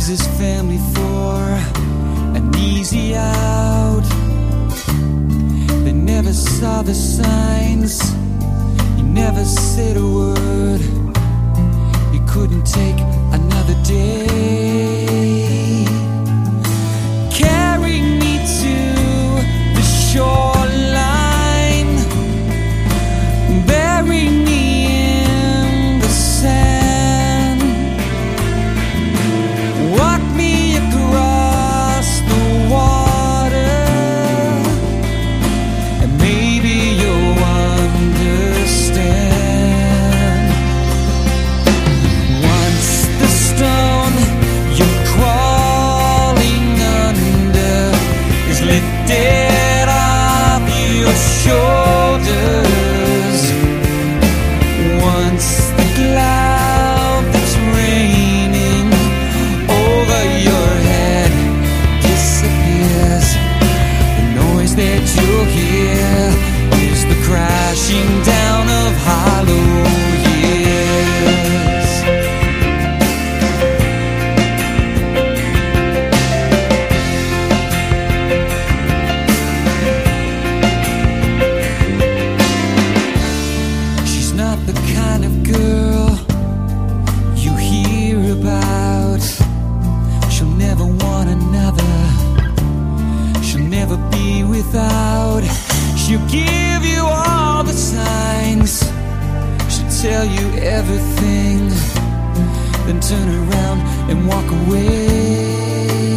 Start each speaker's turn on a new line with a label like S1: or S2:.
S1: leaves his family for an easy out. They never saw the signs. He never said a word. He couldn't take another day. Carry me to the shoreline. Bury me in the sand. Walk me across the water, and maybe you'll understand. Once the stone you're crawling under is lifted off your shoulders, once the cloud that's raining over your head disappears, the noise that you'll hear is the crashing down of hollow years. She's not the kind of girl you hear about. She'll never want another. She'll never be without. She'll give you all the signs. She'll tell you everything, then turn around and walk away.